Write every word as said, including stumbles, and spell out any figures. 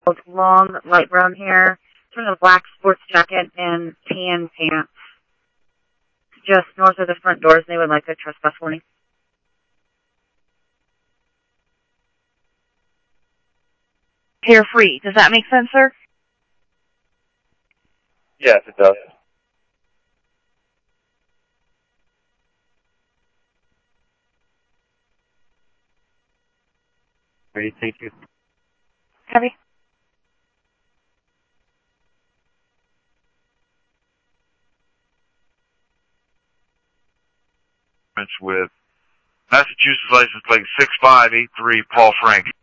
long, light brown hair, wearing a black sports jacket and tan pants. Just north of the front doors, they would like a trespass warning. Hair free. Does that make sense, sir? Yes, it does. Ready, thank you. Copy. With Massachusetts license plate six five eight three, Paul Frank.